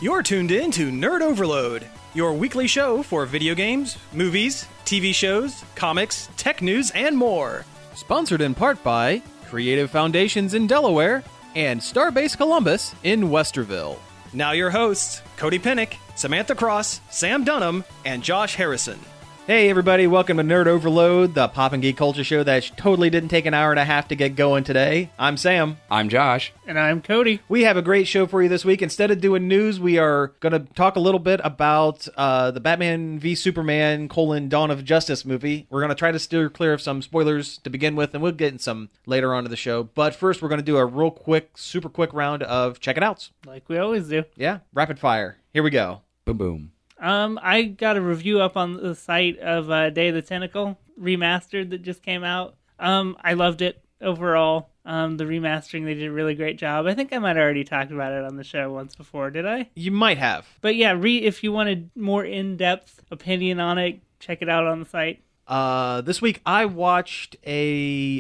You're tuned in to Nerd Overload, your weekly show for video games, movies, TV shows, comics, tech news, and more. Sponsored in part by Creative Foundations in Delaware and Starbase Columbus in Westerville. Now your hosts, Cody Pennick, Samantha Cross, Sam Dunham, and Josh Harrison. Hey everybody, welcome to Nerd Overload, the pop and geek culture show that totally didn't take an hour and a half to get going today. I'm Sam. I'm Josh. And I'm Cody. We have a great show for you this week. Instead of doing news, we are going to talk a little bit about the Batman v Superman: Dawn of Justice movie. We're going to try to steer clear of some spoilers to begin with, and we'll get in some later on in the show. But first, we're going to do a real quick, super quick round of check it outs. Like we always do. Yeah, rapid fire. Here we go. Boom, boom. I got a review up on the site of Day of the Tentacle remastered that just came out. I loved it overall. The remastering, they did a really great job. I think I might have already talked about it on the show once before, did I? You might have. But yeah, if you wanted more in-depth opinion on it, check it out on the site. This week I watched a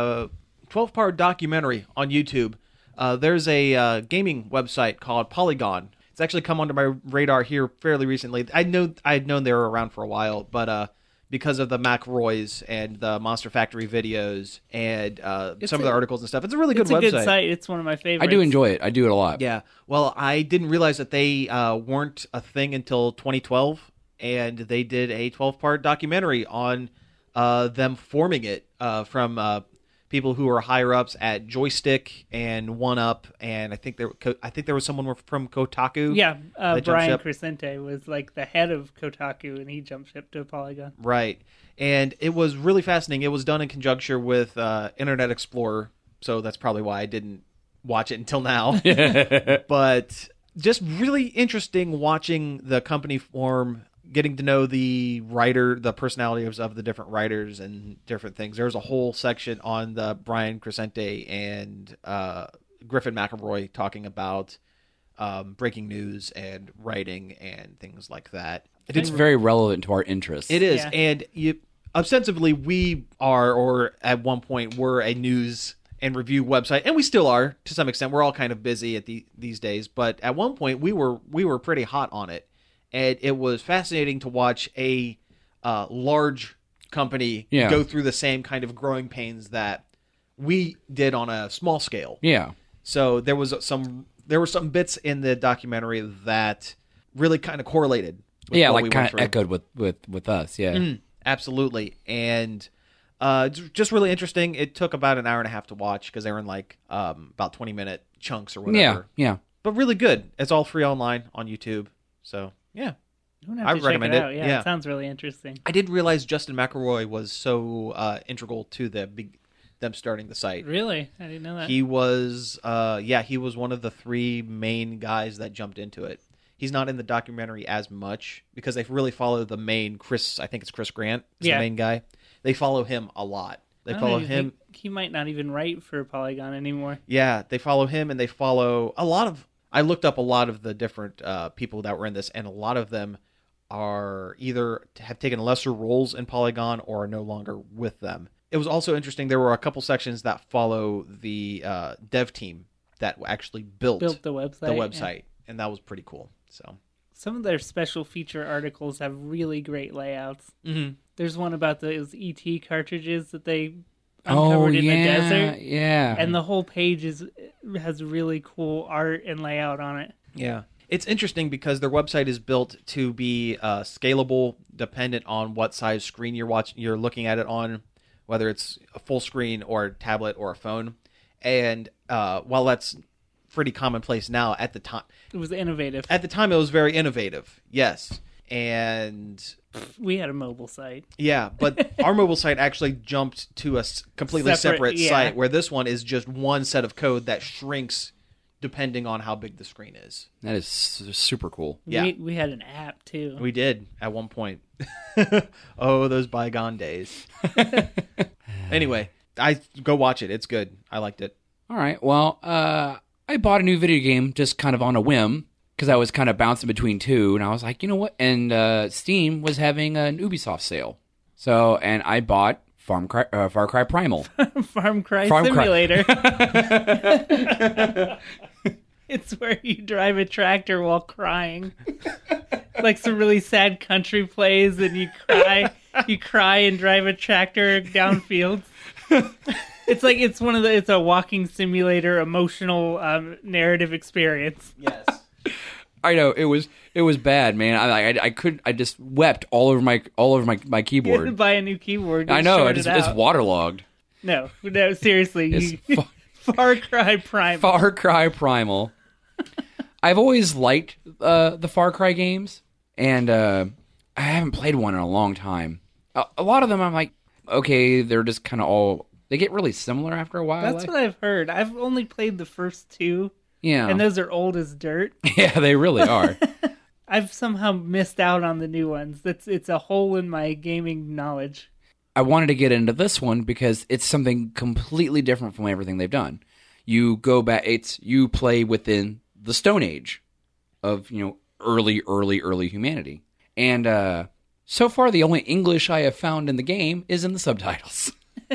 12-part documentary on YouTube. There's a gaming website called Polygon. It's actually come onto my radar here fairly recently. I had known they were around for a while, but because of the McRoys and the Monster Factory videos and some of the articles and stuff, it's a really good website. It's a good site. It's one of my favorites. I do enjoy it. I do it a lot. Yeah. Well, I didn't realize that they weren't a thing until 2012, and they did a 12-part documentary on them forming it from people who are higher ups at Joystick and 1UP, and I think there was someone from Kotaku. Yeah, Brian Crescente was like the head of Kotaku, and he jumped ship to Polygon. Right, and it was really fascinating. It was done in conjunction with Internet Explorer, so that's probably why I didn't watch it until now. But just really interesting watching the company form, getting to know the personalities of the different writers and different things. There's a whole section on the Brian Crescente and Griffin McElroy talking about breaking news and writing and things like that. It's very relevant to our interests. It is. Yeah. And ostensibly we are, or at one point were, a news and review website, and we still are to some extent. We're all kind of busy at these days, but at one point we were pretty hot on it. And it was fascinating to watch a large company go through the same kind of growing pains that we did on a small scale. Yeah. So there were some bits in the documentary that really kind of correlated with what we kind went of through. echoed with us. Yeah. Absolutely. And just really interesting. It took about an hour and a half to watch because they were in like about 20-minute chunks or whatever. Yeah. But really good. It's all free online on YouTube. So yeah, I would recommend check it out. it. Yeah, It sounds really interesting. I didn't realize Justin McElroy was so integral to them starting the site. Really? I didn't know that. He was, he was one of the three main guys that jumped into it. He's not in the documentary as much because they really follow the main Chris. I think it's Chris Grant is the main guy. They follow him a lot. They follow him. He might not even write for Polygon anymore. Yeah, they follow him, and they follow a lot of. I looked up a lot of the different people that were in this, and a lot of them are either have taken lesser roles in Polygon or are no longer with them. It was also interesting. There were a couple sections that follow the dev team that actually built the website. And that was pretty cool. So some of their special feature articles have really great layouts. Mm-hmm. There's one about those ET cartridges that they uncovered in the desert. Yeah. And the whole page has really cool art and layout on it. Yeah. It's interesting because their website is built to be scalable, dependent on what size screen you're looking at it on, whether it's a full screen or a tablet or a phone. And while that's pretty commonplace now, at the time it was innovative. At the time, it was very innovative. Yes. And we had a mobile site. Yeah, but our mobile site actually jumped to a completely separate site where this one is just one set of code that shrinks depending on how big the screen is. That is super cool. Yeah. We had an app, too. We did at one point. Oh, those bygone days. Anyway, go watch it. It's good. I liked it. All right. Well, I bought a new video game just kind of on a whim because I was kind of bouncing between two, and I was like, you know what? And Steam was having an Ubisoft sale. So, and I bought Far Cry Primal. Far Cry Simulator. It's where you drive a tractor while crying. Like some really sad country plays, and you cry and drive a tractor down fields. It's a walking simulator, emotional narrative experience. Yes. I know it was bad, man. I just wept all over my You had to keyboard. buy a new keyboard. I know it's waterlogged. No, seriously. It's Far Cry Primal. Far Cry Primal. I've always liked the Far Cry games, and I haven't played one in a long time. A lot of them, I'm like, okay, they're just kind of all. They get really similar after a while. That's what I've heard. I've only played the first two. Yeah. And those are old as dirt. Yeah, they really are. I've somehow missed out on the new ones. It's a hole in my gaming knowledge. I wanted to get into this one because it's something completely different from everything they've done. You go back, you play within the Stone Age of, early humanity. And so far, the only English I have found in the game is in the subtitles.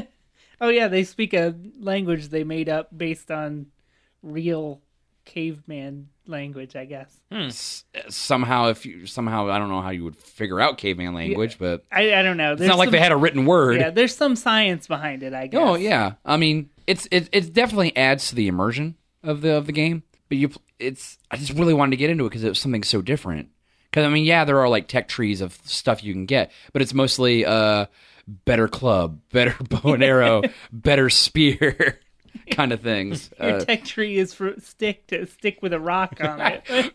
Oh yeah, they speak a language they made up based on real caveman language, I guess. Somehow, I don't know how you would figure out caveman language, but I don't know. It's not like they had a written word. Yeah, there's some science behind it, I guess. Oh yeah, I mean, it definitely adds to the immersion of the game. But I just really wanted to get into it because it was something so different. Because I mean, yeah, there are like tech trees of stuff you can get, but it's mostly better club, better bow and arrow, better spear. Kind of things. Your tech tree is for stick with a rock on it.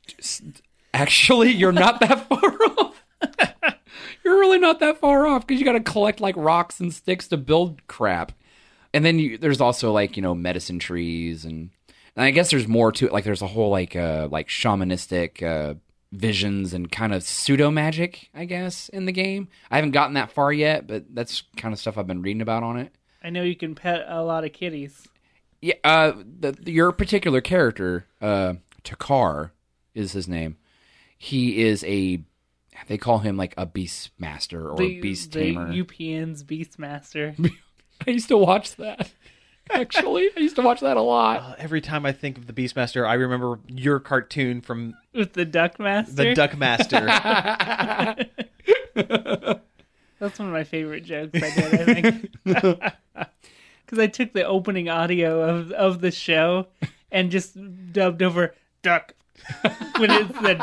Actually, you're not that far off. You're really not that far off because you got to collect like rocks and sticks to build crap. And then there's also like medicine trees and I guess there's more to it. Like there's a whole like shamanistic visions and kind of pseudo magic, I guess, in the game. I haven't gotten that far yet, but that's kind of stuff I've been reading about on it. I know you can pet a lot of kitties. Yeah, your particular character, Takar is his name. He is they call him like a beast master or beast tamer. The UPN's Beastmaster. I used to watch that. Actually, I used to watch that a lot. Every time I think of the Beastmaster, I remember your cartoon from with the Duckmaster. The Duckmaster. That's one of my favorite jokes I did, I think. Because I took the opening audio of the show and just dubbed over duck when it said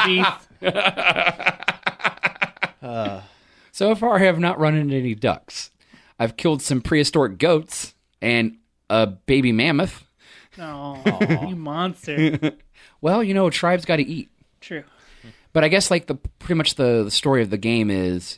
beast. So far, I have not run into any ducks. I've killed some prehistoric goats and a baby mammoth. Oh, you monster. Well, tribes got to eat. True. But I guess like pretty much the story of the game is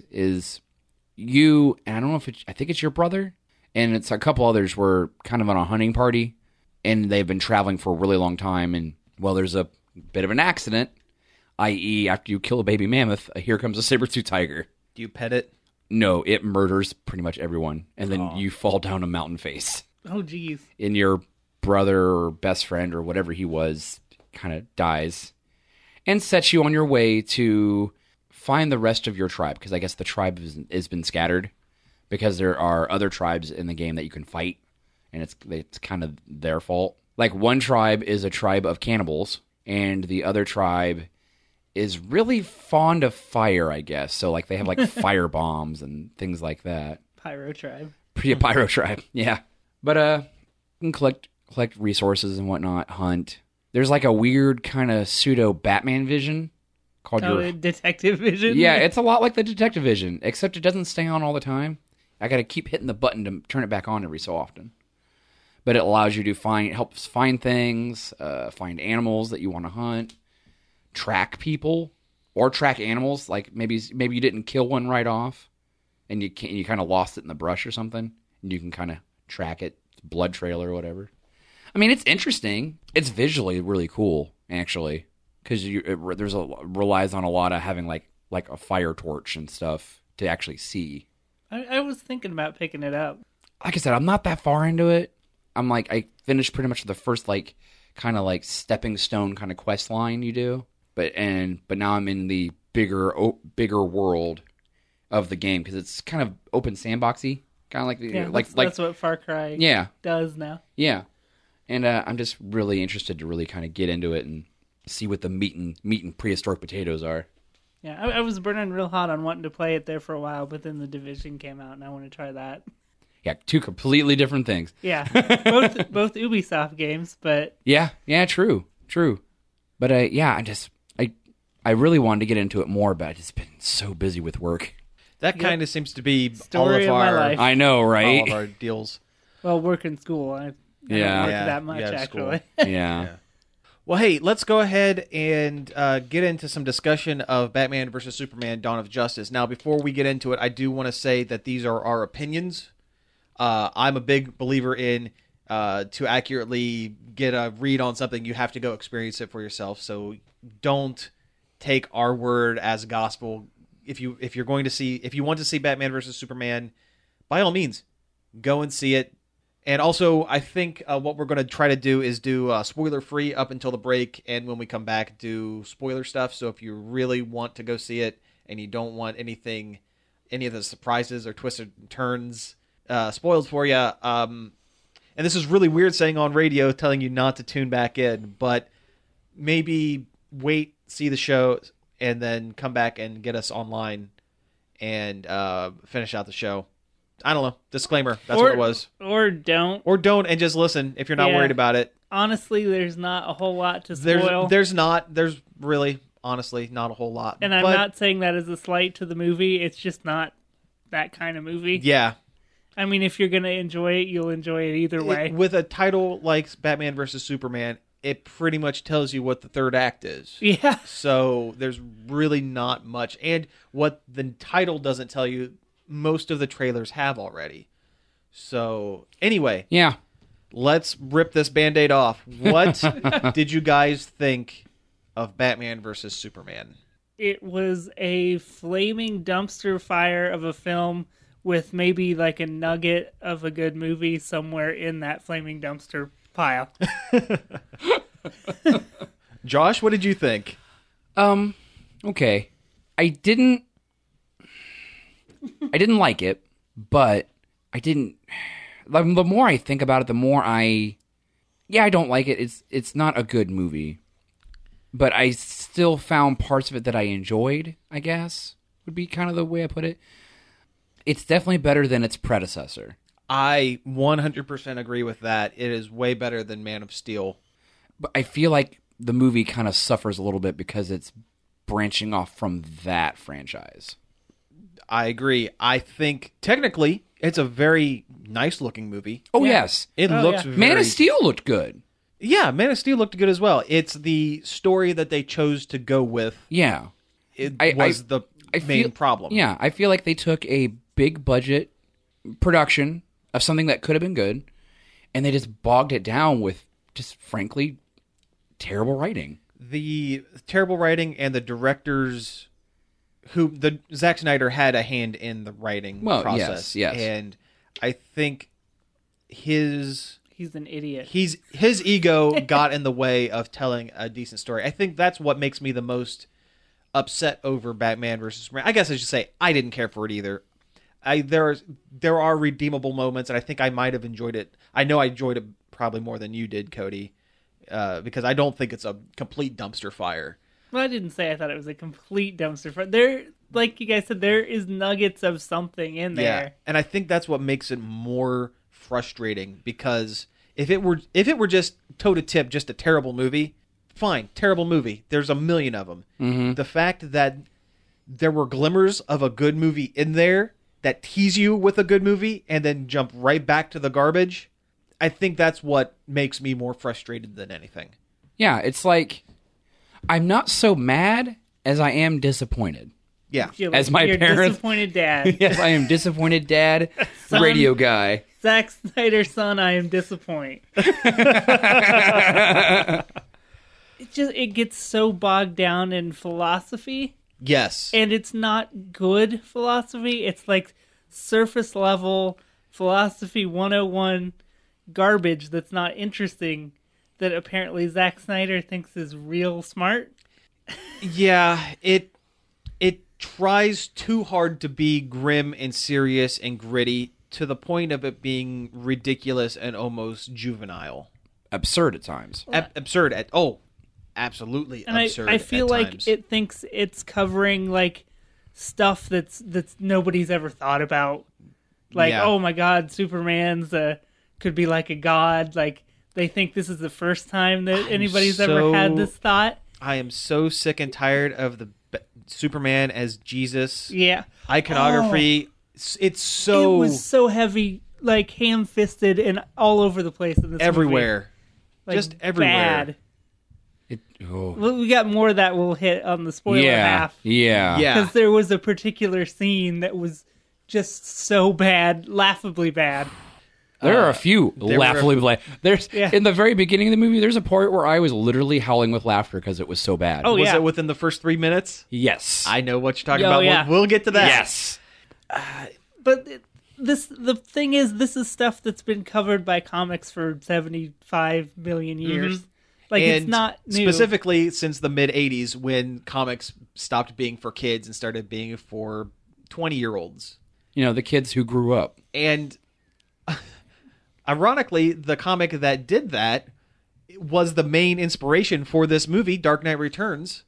you, and I don't know if I think it's your brother, and it's a couple others were kind of on a hunting party, and they've been traveling for a really long time, and, well, there's a bit of an accident, i.e., after you kill a baby mammoth, here comes a saber-tooth tiger. Do you pet it? No, it murders pretty much everyone, and then you fall down a mountain face. Oh, geez. And your brother or best friend or whatever he was kind of dies, and sets you on your way to find the rest of your tribe, because I guess the tribe has been scattered because there are other tribes in the game that you can fight, and it's kind of their fault. Like one tribe is a tribe of cannibals, and the other tribe is really fond of fire, I guess. So like they have like fire bombs and things like that. Pyro tribe. Pyro tribe, yeah. But you can collect resources and whatnot, hunt. There's like a weird kind of pseudo Batman vision called Detective Vision? Yeah, it's a lot like the Detective Vision, except it doesn't stay on all the time. I got to keep hitting the button to turn it back on every so often. But it allows you to helps find things, find animals that you want to hunt, track people, or track animals. Like maybe you didn't kill one right off, and you kind of lost it in the brush or something, and you can kind of track it, blood trail or whatever. I mean, it's interesting. It's visually really cool, actually. Because relies on a lot of having like a fire torch and stuff to actually see. I was thinking about picking it up. Like I said, I'm not that far into it. I finished pretty much the first kind of stepping stone kind of quest line you do. But now I'm in the bigger world of the game because it's kind of open sandboxy, kind of like that's what Far Cry does now. Yeah. And I'm just really interested to really kind of get into it and see what the meat and prehistoric potatoes are. Yeah, I was burning real hot on wanting to play it there for a while, but then The Division came out, and I want to try that. Yeah, two completely different things. Yeah, both Ubisoft games, but Yeah, true. But I really wanted to get into it more, but I've just been so busy with work. That kind of seems to be Story of my life. I know, right? all of our deals. well, work and school. I don't Yeah. work Yeah, that much, yeah, school. actually. Yeah. Well, hey, let's go ahead and get into some discussion of Batman vs. Superman: Dawn of Justice. Now, before we get into it, I do want to say that these are our opinions. I'm a big believer in to accurately get a read on something, you have to go experience it for yourself. So don't take our word as gospel. If you want to see Batman vs. Superman, by all means, go and see it. And also, I think what we're going to try to do is do spoiler-free up until the break, and when we come back, do spoiler stuff. So if you really want to go see it, and you don't want any of the surprises or twisted turns spoiled for you, and this is really weird saying on radio, telling you not to tune back in, but maybe wait, see the show, and then come back and get us online and finish out the show. I don't know. Disclaimer. That's what it was. Or don't. Or don't, and just listen if you're not worried about it. Honestly, there's not a whole lot to spoil. There's really, honestly, not a whole lot. And I'm not saying that as a slight to the movie. It's just not that kind of movie. Yeah. I mean, if you're going to enjoy it, you'll enjoy it either way. With a title like Batman vs. Superman, it pretty much tells you what the third act is. Yeah. So there's really not much. And what the title doesn't tell you, most of the trailers have already. So anyway, Yeah. let's rip this Band-Aid off. What did you guys think of Batman vs. Superman? It was a flaming dumpster fire of a film with maybe like a nugget of a good movie somewhere in that flaming dumpster pile. Josh, what did you think? Okay. I didn't like it, but the more I think about it, the more I don't like it. It's not a good movie, but I still found parts of it that I enjoyed, I guess, would be kind of the way I put it. It's definitely better than its predecessor. I 100% agree with that. It is way better than Man of Steel. But I feel like the movie kind of suffers a little bit because it's branching off from that franchise. I agree. I think technically it's a very nice looking movie. Oh, Yeah. yes. It looks yeah. very... Man of Steel looked good. Yeah, Man of Steel looked good as well. It's the story that they chose to go with. Yeah. It I main problem. Yeah, I feel like they took a big budget production of something that could have been good, and they just bogged it down with just, frankly, terrible writing. The terrible writing and the directors Zack Snyder had a hand in the writing process. Yes. And I think he's He's an idiot. his ego got in the way of telling a decent story. I think that's what makes me the most upset over Batman versus Superman. I guess I should say I didn't care for it either. There are redeemable moments, and I think I might have enjoyed it. I know I enjoyed it probably more than you did, Cody, because I don't think it's a complete dumpster fire. Well, I didn't say I thought it was a complete dumpster fire. There, like you guys said, there is nuggets of something in there. Yeah, and I think that's what makes it more frustrating, because if it were just toe to tip, just a terrible movie, fine, terrible movie. There's a million of them. Mm-hmm. The fact that there were glimmers of a good movie in there that tease you with a good movie and then jump right back to the garbage, I think that's what makes me more frustrated than anything. Yeah, it's like I'm not so mad as I am disappointed. Yeah. As my You're parents- disappointed dad. Yes, I am disappointed, Dad. Son. Radio guy. Zack Snyder's son, I am disappointed. It gets so bogged down in philosophy, Yes. and it's not good philosophy. It's like surface level philosophy 101 garbage that's not interesting, that apparently Zack Snyder thinks is real smart. Yeah, it tries too hard to be grim and serious and gritty to the point of it being ridiculous and almost juvenile. absurd at times. Absurd at absolutely And absurd. I feel at like times. it thinks it's covering like stuff that's nobody's ever thought about. Like, Yeah. oh my God, Superman's could be like a god. Like they think this is the first time that anybody's ever had this thought. I am so sick and tired of the Superman as Jesus Yeah, iconography. It's so it was so heavy, like ham-fisted and all over the place in this everywhere, movie. Like, just everywhere. Bad. Well, we got more that we'll hit on the spoiler half. Yeah. Because there was a particular scene that was just so bad, laughably bad. There are a few there laughably were bad. There's Yeah. in the very beginning of the movie. There's a part where I was literally howling with laughter because it was so bad. Oh, Was yeah. it within the first 3 minutes? yes, I know what you're talking Oh, about. yeah. We'll get to that. yes. But the thing is, this is stuff that's been covered by comics for 75 million years. Like, And it's not new. specifically since the mid 80s when comics stopped being for kids and started being for 20-year-olds. You know, the kids who grew up. And ironically, the comic that did that was the main inspiration for this movie, Dark Knight Returns.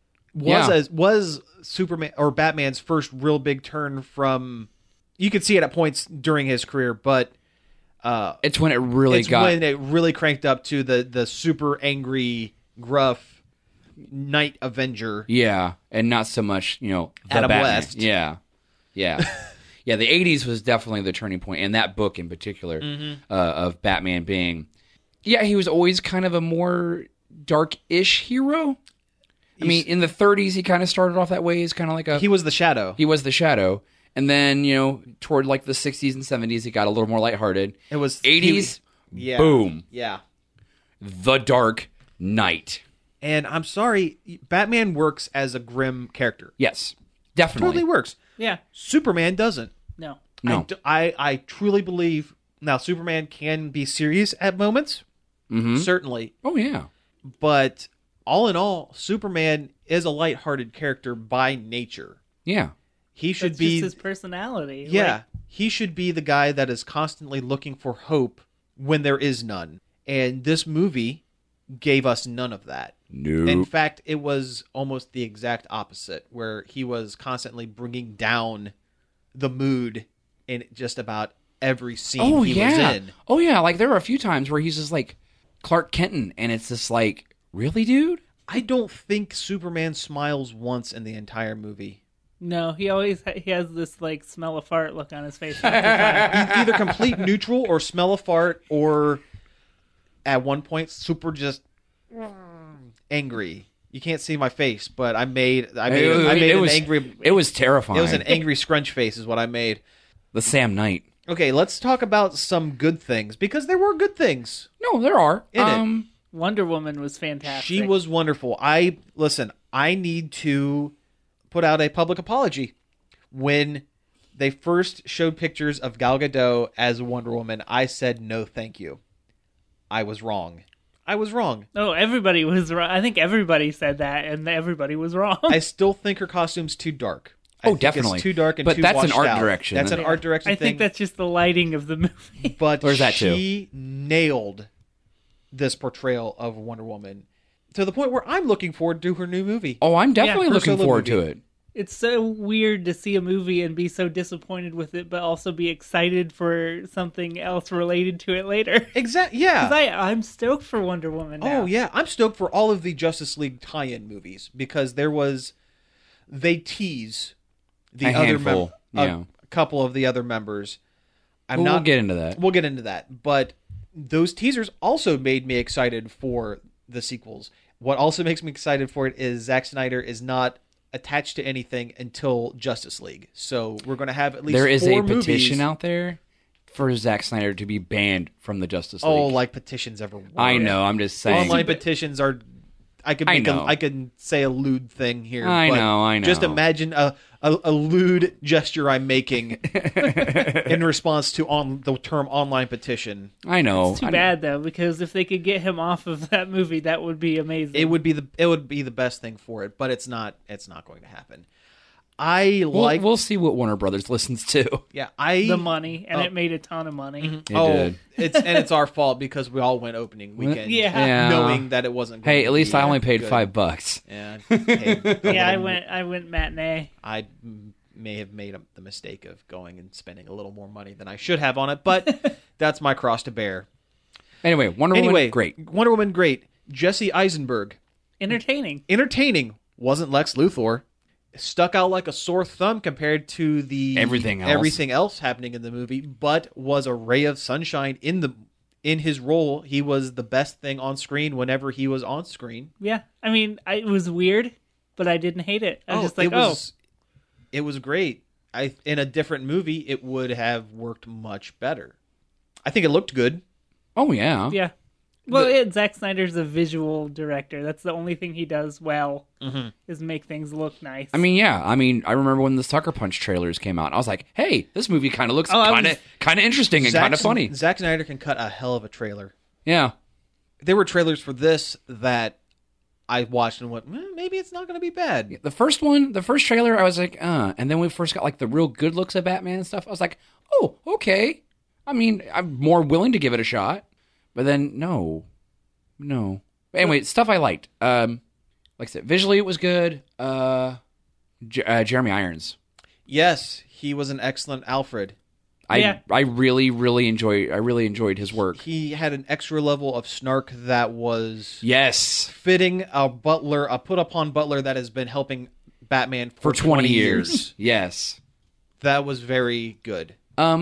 Was Superman or Batman's first real big turn from. You could see it at points during his career, but It's when it really it's got. when it really cranked up to the super angry, gruff Night Avenger. Yeah, and not so much, you know, the Adam Batman. West. Yeah. Yeah, the 80s was definitely the turning point, and that book in particular of Batman being... Yeah, he was always kind of a more dark-ish hero. I mean, in the 30s, he kind of started off that way. He's kind of like a... He was the Shadow. He was the Shadow. And then, you know, toward like the 60s and 70s, he got a little more lighthearted. It was 80s, yeah, boom. yeah. The Dark Knight. And I'm sorry, Batman works as a grim character. Yes, definitely. Totally works. Yeah. Superman doesn't. No. No. I truly believe now Superman can be serious at moments, certainly, Oh, yeah. but all in all, Superman is a lighthearted character by nature. Yeah. He should That's be just his personality. yeah, Like, he should be the guy that is constantly looking for hope when there is none. And this movie gave us none of that. Nope. In fact, it was almost the exact opposite, where he was constantly bringing down the mood in just about every scene Oh, he yeah. was in. Oh, yeah. Like, there were a few times where he's just like Clark Kenton, and it's just like, really, dude? I don't think Superman smiles once in the entire movie. no, he always he has this like smell a fart look on his face. half the time. Either complete neutral or smell a fart, or at one point super just angry. You can't see my face, but I made It an was angry. It was terrifying. It was an angry scrunch face, is what I made. The Sam Knight. Okay, let's talk about some good things, because there were good things. No, there are. In it. Wonder Woman was fantastic. She was wonderful. I need to put out a public apology. When they first showed pictures of Gal Gadot as Wonder Woman, I said no thank you. I was wrong. Oh, everybody was wrong. I think everybody said that, and everybody was wrong. I still think her costume's too dark. I Oh, think definitely. It's too dark and But too that's an washed art out. direction. That's an Yeah. art direction I thing. think that's just the lighting of the movie. But There's that she nailed this portrayal of Wonder Woman to the point where I'm looking forward to her new movie. Oh, I'm definitely her looking solo forward to movie. it. It's so weird to see a movie and be so disappointed with it, but also be excited for something else related to it later. Exactly. Yeah. 'Cause I'm stoked for Wonder Woman now. Oh yeah, I'm stoked for all of the Justice League tie-in movies, because they tease the A other handful, yeah. a couple of the other members. We'll get into that. We'll get into that, but those teasers also made me excited for the sequels. What also makes me excited for it is Zack Snyder is not attached to anything until Justice League, so we're going to have at least There is 4 a petition movies. out there for Zack Snyder to be banned from the Justice League. Oh, like petitions ever work. I know. I'm just saying. Online petitions are. I could I could say a lewd thing here. I but know. Just imagine a lewd gesture I'm making in response to the term online petition. I know. It's too bad though, because if they could get him off of that movie, that would be amazing. It would be the best thing for it, but it's not going to happen. We'll see what Warner Brothers listens to. Yeah, the money, and it made a ton of money. It did. It's our fault because we all went opening weekend, Yeah. knowing that it wasn't. Hey, going at least to be I only paid good. $5. Yeah, Yeah, I went matinee. I may have made the mistake of going and spending a little more money than I should have on it, but that's my cross to bear. Anyway, Wonder Woman, great. Wonder Woman, great. Jesse Eisenberg, Entertaining. wasn't Lex Luthor. Stuck out like a sore thumb compared to the Everything else happening in the movie, but was a ray of sunshine in his role. He was the best thing on screen whenever he was on screen. Yeah, I mean, it was weird, but I didn't hate it. I was just like, it was great. In a different movie, it would have worked much better. I think it looked good. Oh, yeah. yeah. Well, Zack Snyder's a visual director. That's the only thing he does well, is make things look nice. I mean, yeah. I remember when the Sucker Punch trailers came out. I was like, hey, this movie kind of looks kind of interesting and kind of funny. Zack Snyder can cut a hell of a trailer. Yeah. There were trailers for this that I watched and went, maybe it's not going to be bad. The first trailer, I was like, and then we first got like the real good looks of Batman and stuff. I was like, oh, okay. I mean, I'm more willing to give it a shot. But then, no. But anyway, stuff I liked. Like I said, visually it was good. Jeremy Irons. Yes, he was an excellent Alfred. I really enjoyed his work. He had an extra level of snark that was fitting a put upon butler that has been helping Batman for 20 years. Yes. That was very good.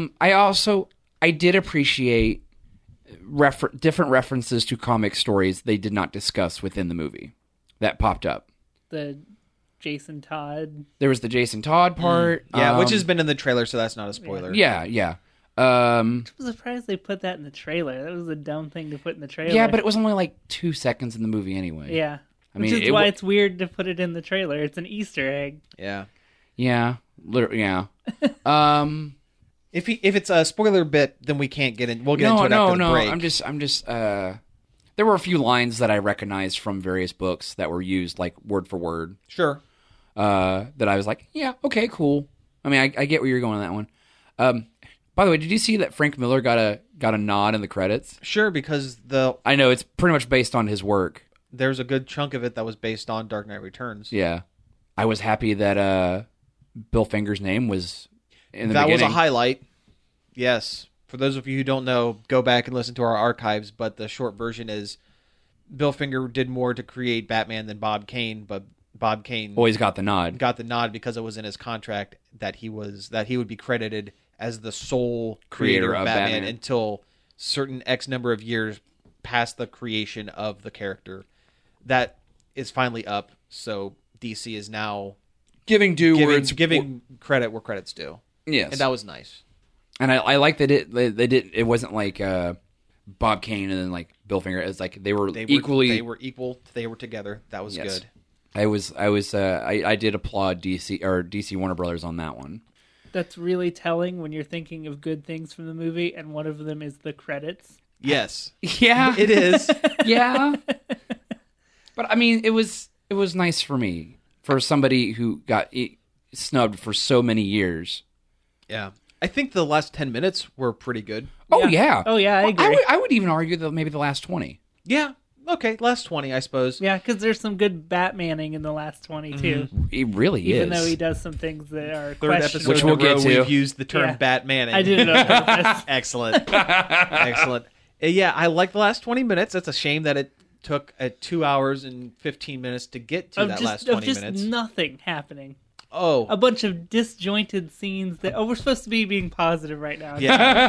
I did appreciate different references to comic stories they did not discuss within the movie that popped up. The Jason Todd. There was the Jason Todd part. Yeah, which has been in the trailer, so that's not a spoiler. Yeah. I'm surprised they put that in the trailer. That was a dumb thing to put in the trailer. Yeah, but it was only like 2 seconds in the movie anyway. Yeah. Which is why it's weird to put it in the trailer. It's an Easter egg. Yeah. Yeah. Yeah. If it's a spoiler bit, then we can't get in. We'll get into it after the break. I'm just. There were a few lines that I recognized from various books that were used like word for word. Sure. That I was like, yeah, okay, cool. I mean, I get where you're going on that one. By the way, did you see that Frank Miller got a nod in the credits? Sure, because I know it's pretty much based on his work. There's a good chunk of it that was based on Dark Knight Returns. Yeah, I was happy that Bill Finger's name was in the beginning. That was a highlight. Yes. For those of you who don't know, go back and listen to our archives, but the short version is Bill Finger did more to create Batman than Bob Kane, but Bob Kane always got the nod. Got the nod because it was in his contract that he would be credited as the sole creator of Batman until certain X number of years past the creation of the character. That is finally up, so DC is now giving credit where credit's due. Yes. And that was nice. And I like that it wasn't like Bob Kane and then like Bill Finger. It's like they were equal. They were together. That was good. I did applaud DC Warner Brothers on that one. That's really telling when you're thinking of good things from the movie, and one of them is the credits. Yes. Yeah, it is. Yeah. But I mean, it was nice for me, for somebody who got snubbed for so many years. Yeah. I think the last 10 minutes were pretty good. Oh, yeah. Oh, yeah, I agree. I would even argue that maybe the last 20. Yeah. Okay, last 20, I suppose. Yeah, because there's some good Batmaning in the last 20, too. It really is. Even though he does some things that are Third questionable. episode which we'll get to. We've used the term Batmaning. I did it on purpose. Excellent. Excellent. Yeah, I like the last 20 minutes. It's a shame that it took 2 hours and 15 minutes to get to last 20 minutes. Just nothing happening. Oh. A bunch of disjointed scenes that... Oh, we're supposed to be being positive right now.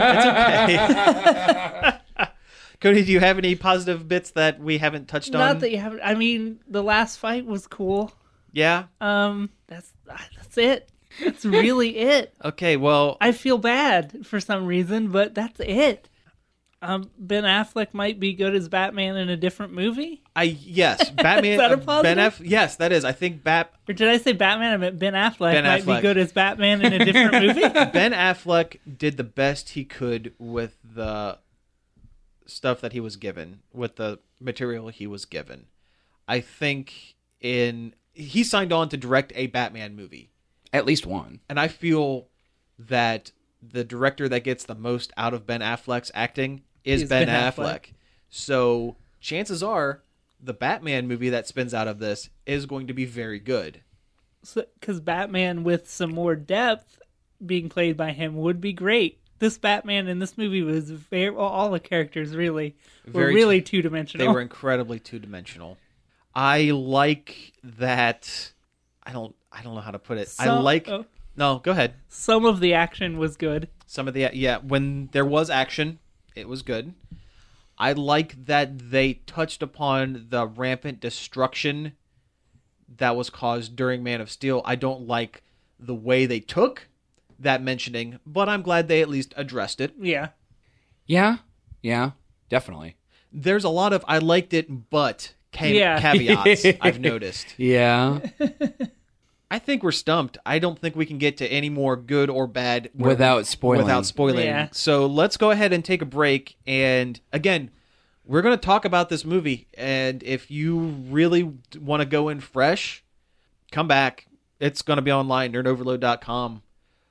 Yeah, it's okay. Cody, do you have any positive bits that we haven't touched on? Not that you haven't... I mean, the last fight was cool. Yeah? That's it. That's really it. Okay, well... I feel bad for some reason, but that's it. Ben Affleck might be good as Batman in a different movie? Yes. Batman... Is that a positive? Yes, that is. I think Or did I say Batman? I meant Ben Affleck might be good as Batman in a different movie? Ben Affleck did the best he could with the stuff that he was given, with the material he was given. I think he signed on to direct a Batman movie. At least one. And I feel that the director that gets the most out of Ben Affleck's acting is Ben Affleck. So chances are the Batman movie that spins out of this is going to be very good. Because Batman with some more depth being played by him would be great. This Batman in this movie was all the characters really were really two-dimensional. They were incredibly two-dimensional. I like that. I don't know how to put it. No, go ahead. Some of the action was good. When there was action, it was good. I like that they touched upon the rampant destruction that was caused during Man of Steel. I don't like the way they took that mentioning, but I'm glad they at least addressed it. Yeah. Yeah, definitely. There's a lot of I liked it, but caveats I've noticed. Yeah. I think we're stumped. I don't think we can get to any more good or bad without spoiling. Yeah. So let's go ahead and take a break. And again, we're going to talk about this movie. And if you really want to go in fresh, come back. It's going to be online, nerdoverload.com.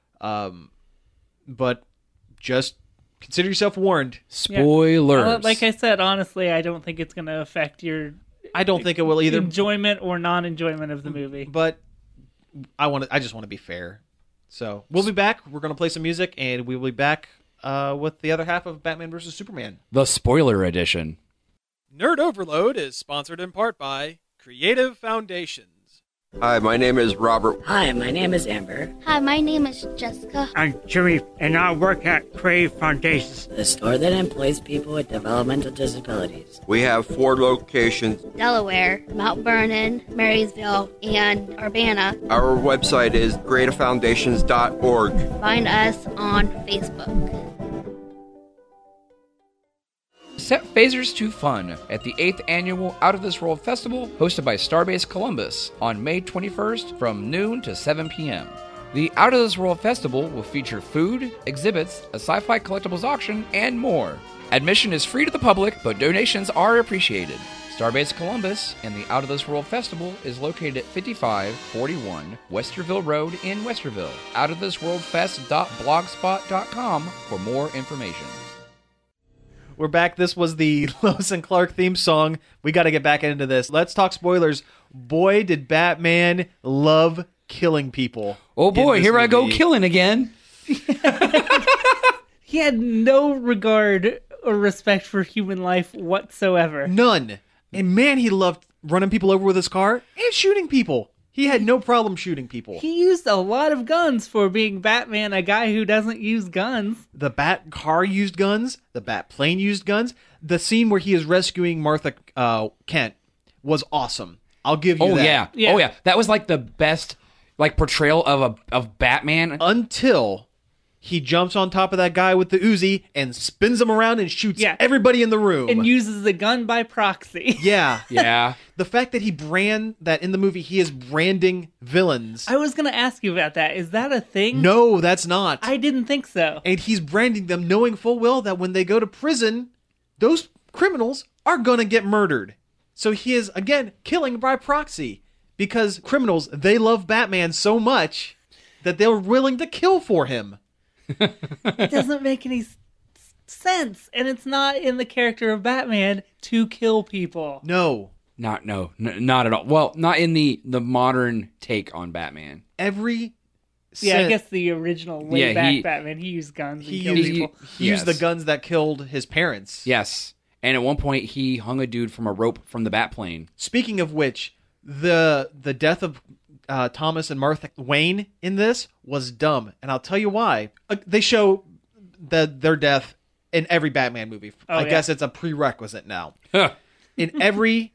But just consider yourself warned. Spoilers. Like I said, honestly, I don't think it's going to affect your I don't think it will either. Enjoyment or non-enjoyment of the movie. But I just want to be fair. So we'll be back. We're going to play some music, and we will be back with the other half of Batman vs. Superman. The spoiler edition. Nerd Overload is sponsored in part by Creative Foundations. Hi, my name is Robert. Hi, my name is Amber. Hi, my name is Jessica. I'm Jimmy, and I work at Crave Foundations, the store that employs people with developmental disabilities. We have 4 locations: Delaware, Mount Vernon, Marysville, and Urbana. Our website is creativefoundations.org. Find us on Facebook. Set phasers to fun at the 8th Annual Out of This World Festival, hosted by Starbase Columbus on May 21st from noon to 7 p.m. The Out of This World Festival will feature food, exhibits, a sci-fi collectibles auction, and more. Admission is free to the public, but donations are appreciated. Starbase Columbus and the Out of This World Festival is located at 5541 Westerville Road in Westerville. OutofThisWorldFest.blogspot.com for more information. We're back. This was the Lois and Clark theme song. We got to get back into this. Let's talk spoilers. Boy, did Batman love killing people. Oh boy, here I go killing again. He had no regard or respect for human life whatsoever. None. And man, he loved running people over with his car and shooting people. He had no problem shooting people. He used a lot of guns for being Batman, a guy who doesn't use guns. The Bat car used guns. The Bat plane used guns. The scene where he is rescuing Martha Kent was awesome. I'll give you that. Yeah. Oh, yeah. That was like the best portrayal of Batman. Until he jumps on top of that guy with the Uzi and spins him around and shoots everybody in the room. And uses the gun by proxy. Yeah. Yeah. The fact that that in the movie he is branding villains. I was going to ask you about that. Is that a thing? No, that's not. I didn't think so. And he's branding them knowing full well that when they go to prison, those criminals are going to get murdered. So he is, again, killing by proxy. Because criminals, they love Batman so much that they're willing to kill for him. It doesn't make any sense, and it's not in the character of Batman to kill people. No, not at all. Well, not in the modern take on Batman. I guess the original Batman, he used guns and killed people. He used the guns that killed his parents. Yes, and at one point he hung a dude from a rope from the Batplane. Speaking of which, the death of Thomas and Martha Wayne in this was dumb, and I'll tell you why. They show their death in every Batman movie. I guess it's a prerequisite now. in every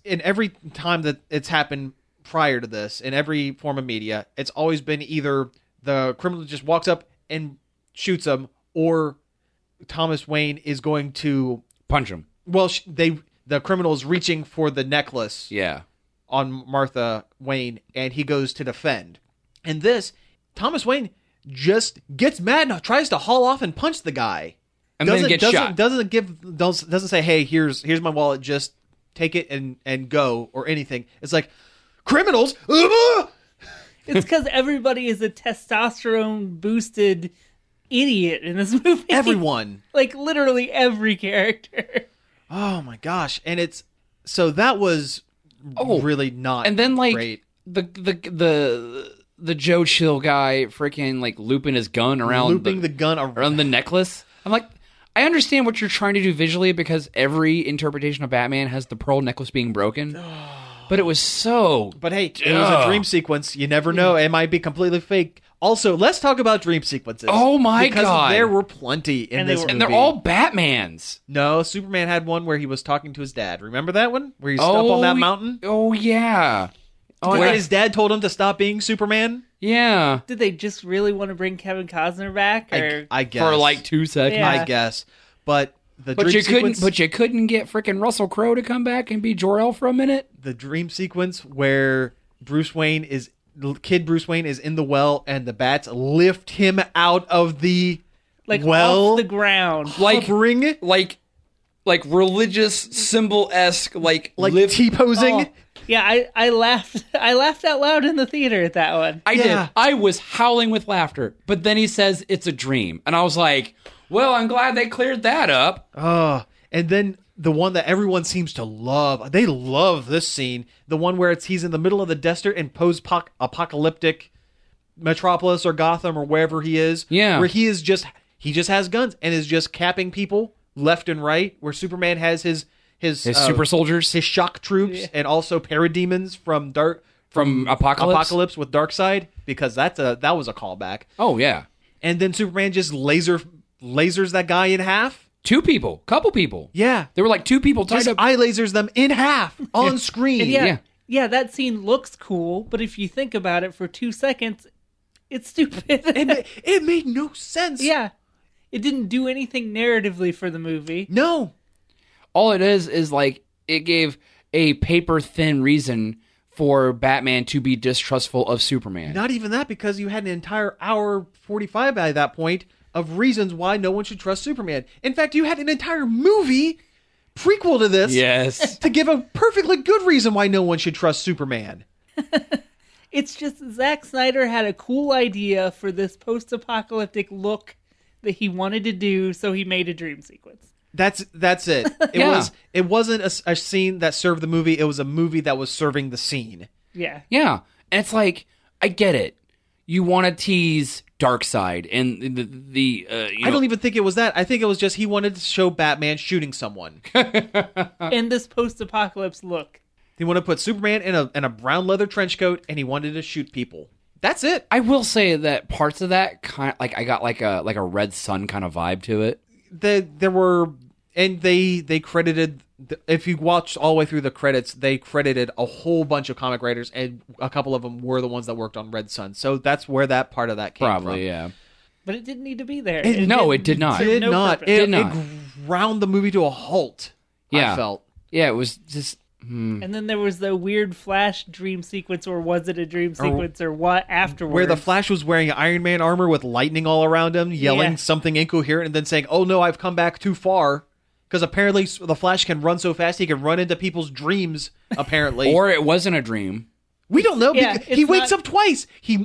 time that it's happened prior to this, in every form of media, it's always been either the criminal just walks up and shoots him, or Thomas Wayne is going to punch him. Well, the criminal is reaching for the necklace. Yeah. On Martha Wayne, and he goes to defend. And this, Thomas Wayne just gets mad and tries to haul off and punch the guy, and then gets shot. Doesn't say, "Hey, here's my wallet. Just take it and go," or anything. It's like, criminals, It's because everybody is a testosterone boosted idiot in this movie. Everyone. Like literally every character. Oh my gosh. And that was really not And then like great. the Joe Chill guy freaking like looping his gun around the gun around the necklace. I'm like, I understand what you're trying to do visually because every interpretation of Batman has the pearl necklace being broken. But it was so... But hey, it was a dream sequence. You never know. It might be completely fake. Also, let's talk about dream sequences. Oh my because God. there were plenty in this movie. And they're all Batmans. No, Superman had one where he was talking to his dad. Remember that one? Where he's up on that mountain? Oh, yeah. Where his dad told him to stop being Superman? Yeah. Did they just really want to bring Kevin Costner back? Or... I guess. For like 2 seconds. Yeah. I guess. But But you couldn't get freaking Russell Crowe to come back and be Jor-El for a minute? The dream sequence where Kid Bruce Wayne is in the well and the bats lift him out of the well. Off the ground. Hovering. Like religious symbol-esque, like T-posing. Oh, yeah, I laughed. I laughed out loud in the theater at that one. I did. I was howling with laughter. But then he says it's a dream. And I was like, well, I'm glad they cleared that up. And then the one that everyone seems to love. They love this scene. The one where he's in the middle of the desert in post-apocalyptic Metropolis or Gotham or wherever he is. Yeah. Where he just has guns and is just capping people left and right. Where Superman has his super soldiers, his shock troops, and also parademons from Apocalypse with Darkseid, because that was a callback. Oh yeah. And then Superman just lasers that guy in half. Couple people. Yeah. There were like 2 people tied Just up. eye lasers them in half on screen. And yeah, that scene looks cool, but if you think about it for 2 seconds, it's stupid. It made no sense. Yeah. It didn't do anything narratively for the movie. No. All it is like it gave a paper thin reason for Batman to be distrustful of Superman. Not even that, because you had an entire hour 45 by that point of reasons why no one should trust Superman. In fact, you had an entire movie prequel to this. Yes. To give a perfectly good reason why no one should trust Superman. It's just Zack Snyder had a cool idea for this post-apocalyptic look that he wanted to do, so he made a dream sequence. That's it. It wasn't a scene that served the movie. It was a movie that was serving the scene. Yeah. Yeah. And it's like, I get it. You want to tease Darkseid and I don't even think it was that. I think it was just he wanted to show Batman shooting someone. And this post-apocalypse look. He wanted to put Superman in a brown leather trench coat, and he wanted to shoot people. That's it. I will say that parts of that kind of, like I got like a Red Sun kind of vibe to it. There were, and they credited. If you watch all the way through the credits, they credited a whole bunch of comic writers, and a couple of them were the ones that worked on Red Sun. So that's where that part of that came from. Probably, yeah. But it didn't need to be there. It did not. It did not. It ground the movie to a halt. Yeah. I felt. Yeah, it was just. And then there was the weird Flash dream sequence, or was it a dream sequence, or what afterwards? Where the Flash was wearing Iron Man armor with lightning all around him, yelling something incoherent, and then saying, "Oh no, I've come back too far." Because apparently the Flash can run so fast he can run into people's dreams, apparently. Or it wasn't a dream. We don't know. Yeah, because he wakes up twice.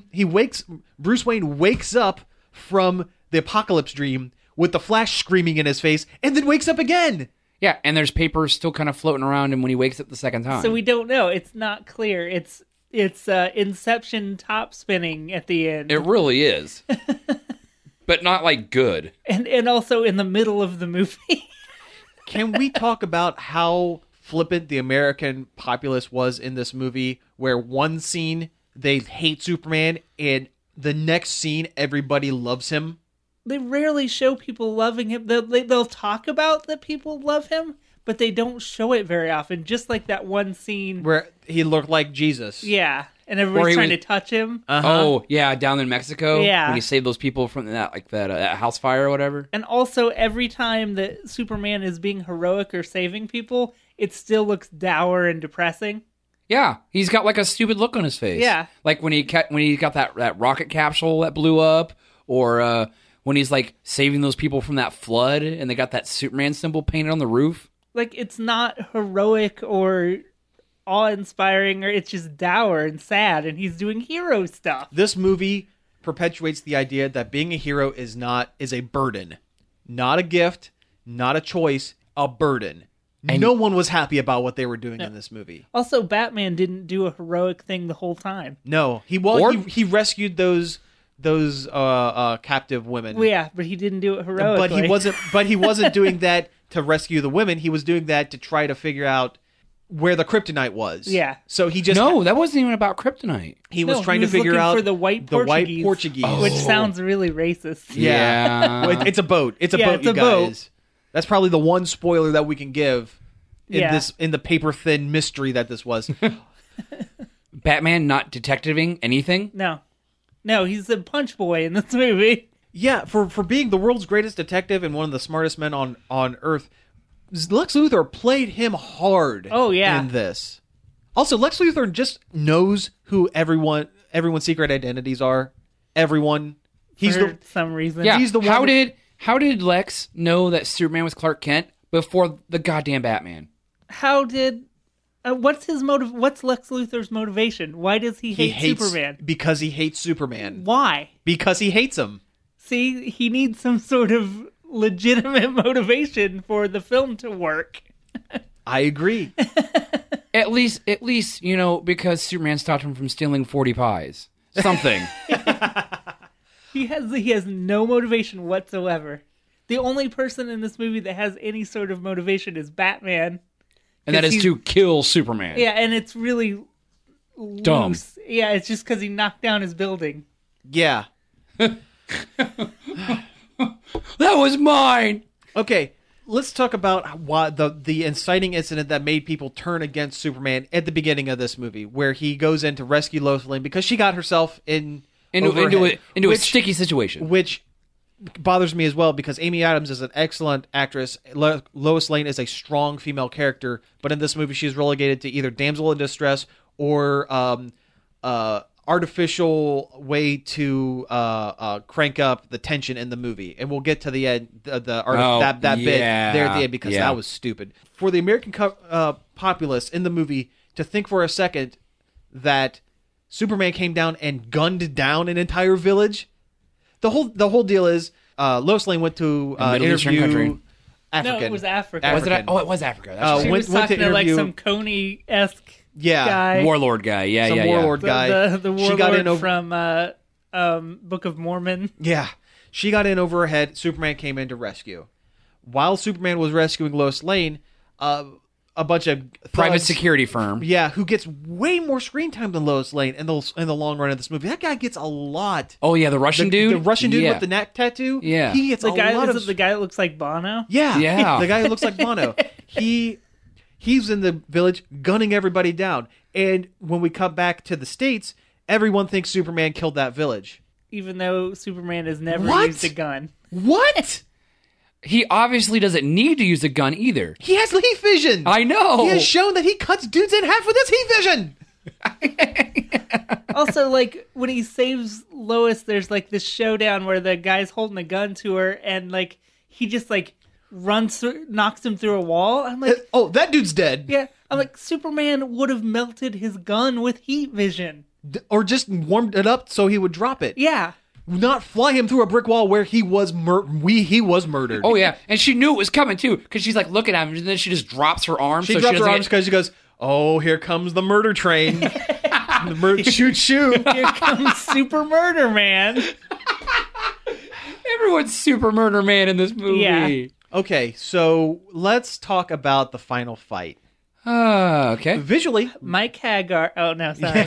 Bruce Wayne wakes up from the apocalypse dream with the Flash screaming in his face, and then wakes up again. Yeah, and there's paper still kind of floating around him when he wakes up the second time. So we don't know. It's not clear. It's Inception top spinning at the end. It really is. But not like good. And also in the middle of the movie. Can we talk about how flippant the American populace was in this movie, where one scene they hate Superman and the next scene everybody loves him? They rarely show people loving him. They'll talk about that people love him, but they don't show it very often. Just like that one scene where he looked like Jesus. Yeah, and everybody's trying to touch him. Oh, yeah, down in Mexico. Yeah. When he saved those people from that house fire or whatever. And also, every time that Superman is being heroic or saving people, it still looks dour and depressing. Yeah, he's got like a stupid look on his face. Yeah. Like when he got that rocket capsule that blew up, or when he's like saving those people from that flood and they got that Superman symbol painted on the roof. Like, it's not heroic or awe-inspiring or it's just dour and sad, and he's doing hero stuff. This movie perpetuates the idea that being a hero is a burden, not a gift, not a choice, a burden. And no one was happy about what they were doing in this movie. Also, Batman didn't do a heroic thing the whole time. No, he rescued those captive women. Well, yeah, but he didn't do it heroically. But he wasn't doing that to rescue the women. He was doing that to try to figure out where the kryptonite was. Yeah. So he just that wasn't even about kryptonite. He was trying to figure out for the white Portuguese, which sounds really racist. Yeah. It's a boat. It's a boat, you guys. That's probably the one spoiler that we can give in the paper thin mystery that this was. Batman not detectiving anything? No, he's a punch boy in this movie. Yeah, for being the world's greatest detective and one of the smartest men on Earth, Lex Luthor played him hard. Oh yeah, in this. Also, Lex Luthor just knows who everyone's secret identities are. Everyone. For some reason. Yeah. He's the one. How did Lex know that Superman was Clark Kent before the goddamn Batman? How did? What's his motive? What's Lex Luthor's motivation? Why does he hate Superman? Because he hates Superman. Why? Because he hates him. See, he needs some sort of legitimate motivation for the film to work. I agree. At least, because Superman stopped him from stealing 40 pies. Something. He has no motivation whatsoever. The only person in this movie that has any sort of motivation is Batman. And that is to kill Superman. Yeah, and it's really dumb. Loose. Yeah, it's just because he knocked down his building. Yeah. That was mine! Okay, let's talk about why the inciting incident that made people turn against Superman at the beginning of this movie, where he goes in to rescue Lois Lane because she got herself into a sticky situation. Which bothers me as well, because Amy Adams is an excellent actress. Lois Lane is a strong female character, but in this movie she is relegated to either damsel in distress or artificial way to crank up the tension in the movie. And we'll get to the end, that bit there at the end, because that was stupid. For the American populace in the movie to think for a second that Superman came down and gunned down an entire village. The whole deal is Lois Lane went to interview country. African. No, it was Africa. Was it? Oh, it was Africa. She was talking to like some Coney-esque guy. Warlord guy. Warlord guy. The warlord, she got in from Book of Mormon. Yeah. She got in over her head. Superman came in to rescue. While Superman was rescuing Lois Lane, a bunch of private security firm. Yeah, who gets way more screen time than Lois Lane in the long run of this movie. That guy gets a lot. Oh yeah, the Russian dude? The Russian dude with the neck tattoo? Yeah. He gets the guy that looks like Bono? Yeah. The guy who looks like Bono. He's in the village gunning everybody down. And when we come back to the States, everyone thinks Superman killed that village. Even though Superman has never used a gun. What? He obviously doesn't need to use a gun either. He has heat vision. I know. He has shown that he cuts dudes in half with his heat vision. Also, like, when he saves Lois, there's, like, this showdown where the guy's holding a gun to her, and, like, he just, like, knocks him through a wall. I'm like... oh, that dude's dead. Yeah. I'm like, Superman would have melted his gun with heat vision. Or just warmed it up so he would drop it. Yeah. Not fly him through a brick wall where he was murdered. Oh yeah, and she knew it was coming too, because she's like looking at him, and then she just drops her arms. She drops her arms because she goes, "Oh, here comes the murder train! Shoot! Here comes Super Murder Man!" Everyone's Super Murder Man in this movie. Yeah. Okay, so let's talk about the final fight. Okay. Visually, Mike Hagar. Oh no, sorry.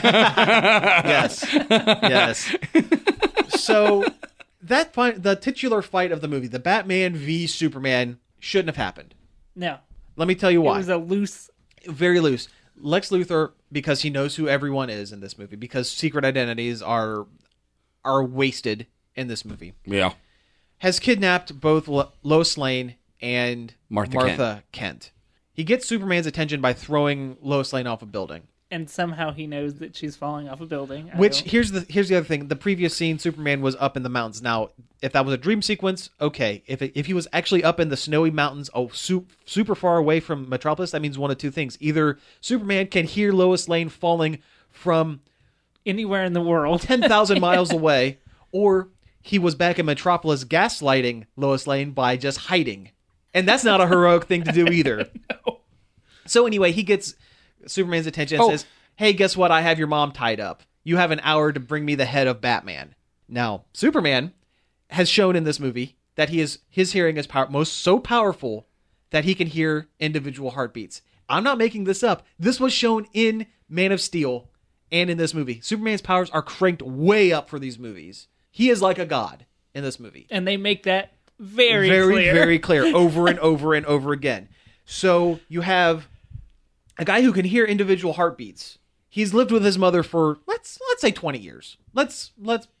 Yes. So the titular fight of the movie, the Batman v Superman, shouldn't have happened. No. Let me tell you why. It was very loose. Lex Luthor, because he knows who everyone is in this movie, because secret identities are wasted in this movie. Yeah. Has kidnapped both Lois Lane and Martha Kent. He gets Superman's attention by throwing Lois Lane off a building. And somehow he knows that she's falling off a building. Which here's the other thing. The previous scene, Superman was up in the mountains. Now, if that was a dream sequence, okay. If he was actually up in the snowy mountains, super far away from Metropolis, that means one of two things: either Superman can hear Lois Lane falling from anywhere in the world, 10,000 miles away, or he was back in Metropolis gaslighting Lois Lane by just hiding, and that's not a heroic thing to do either. No. So anyway, he gets Superman's attention and says, "Hey, guess what? I have your mom tied up. You have an hour to bring me the head of Batman." Now, Superman has shown in this movie that his hearing is so powerful that he can hear individual heartbeats. I'm not making this up. This was shown in Man of Steel and in this movie. Superman's powers are cranked way up for these movies. He is like a god in this movie. And they make that very clear. Very clear over and over and over again. So you have a guy who can hear individual heartbeats. He's lived with his mother for let's say 20 years. Let's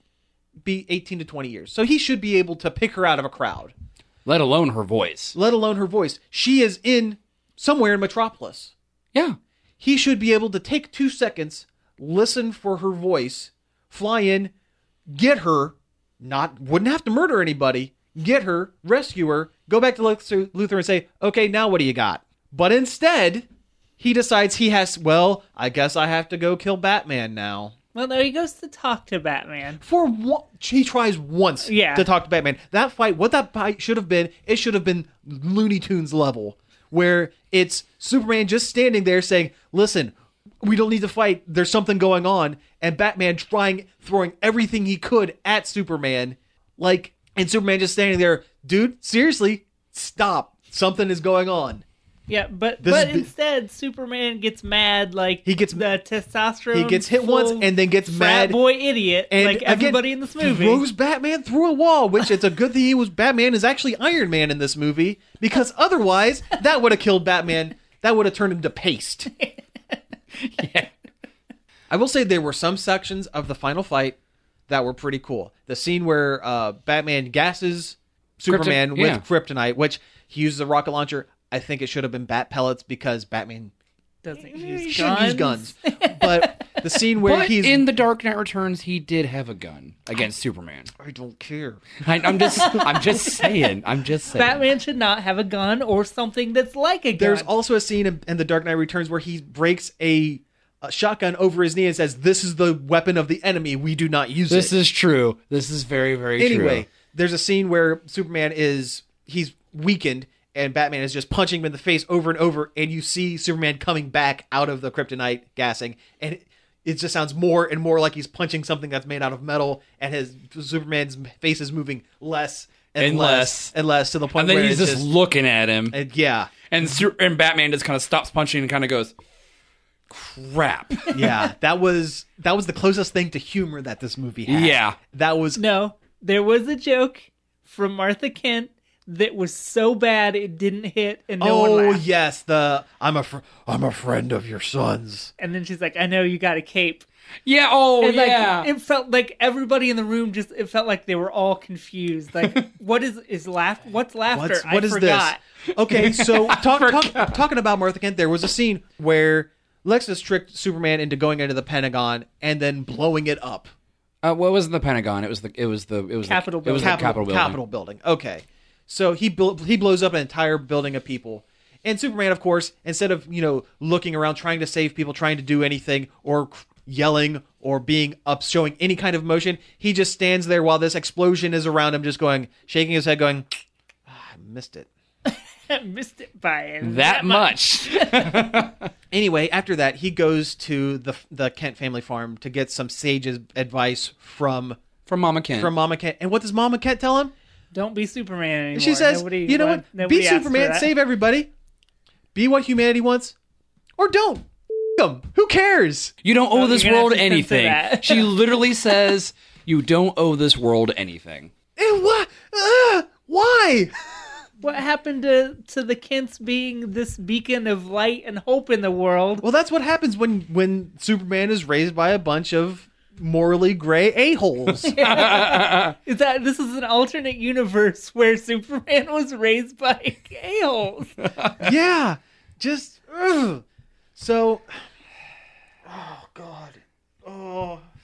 be 18 to 20 years. So he should be able to pick her out of a crowd. Let alone her voice. She is somewhere in Metropolis. Yeah. He should be able to take 2 seconds, listen for her voice, fly in, get her, wouldn't have to murder anybody, get her, rescue her, go back to Luthor and say, "Okay, now what do you got?" But instead, he decides I guess I have to go kill Batman now. Well, no, he goes to talk to Batman. He tries once to talk to Batman. That fight should have been, it should have been Looney Tunes level, where it's Superman just standing there saying, "Listen, we don't need to fight. There's something going on." And Batman throwing everything he could at Superman. And Superman just standing there, "Dude, seriously, stop. Something is going on." Yeah, but instead, Superman gets mad, he gets the testosterone. He gets hit once and then gets mad. Boy idiot, and like everybody in this movie. Throws Batman through a wall, which it's a good thing Batman is actually Iron Man in this movie, because otherwise, that would have killed Batman. That would have turned him to paste. Yeah. I will say there were some sections of the final fight that were pretty cool. The scene where Batman gasses Superman with kryptonite, which he uses a rocket launcher. I think it should have been bat pellets because Batman doesn't use guns. But the scene where in The Dark Knight Returns, he did have a gun against Superman. I don't care. I'm just saying. Batman should not have a gun or something that's like a gun. There's also a scene in The Dark Knight Returns where he breaks a shotgun over his knee and says, "This is the weapon of the enemy. We do not use it." This is true. This is very, very true. Anyway, there's a scene where Superman he's weakened, and Batman is just punching him in the face over and over, and you see Superman coming back out of the kryptonite gassing, and it just sounds more and more like he's punching something that's made out of metal, and Superman's face is moving less and less to the point where he's just looking at him. And Batman just kind of stops punching and kind of goes, "Crap." Yeah, that was the closest thing to humor that this movie had. Yeah. There was a joke from Martha Kent that was so bad it didn't hit, and no one laughed. Yes, I'm a friend of your son's. And then she's like, "I know you got a cape." Yeah. It felt like everybody in the room it felt like they were all confused. Like, what's laughter? What is forgot. This? Okay, so talking about Martha Kent, there was a scene where Lexus tricked Superman into going into the Pentagon and then blowing it up. What was the Pentagon? It was the Capitol building. It was the Capitol building. Capitol building. Okay. So he blows up an entire building of people. And Superman, of course, instead of, looking around trying to save people, trying to do anything, or yelling, or being up, showing any kind of emotion, he just stands there while this explosion is around him, just shaking his head, going, "I missed it." I missed it by that much. Anyway, after that, he goes to the Kent family farm to get some sage advice from Mama Kent. And what does Mama Kent tell him? Don't be Superman anymore. She says, "You know what? Be Superman, save everybody. Be what humanity wants, or don't. Them. Who cares? You don't owe this world anything." She literally says, "You don't owe this world anything." What? Why? What happened to the Kents being this beacon of light and hope in the world? Well, that's what happens when Superman is raised by a bunch of morally gray a-holes. This is an alternate universe where Superman was raised by a-holes. Yeah, just so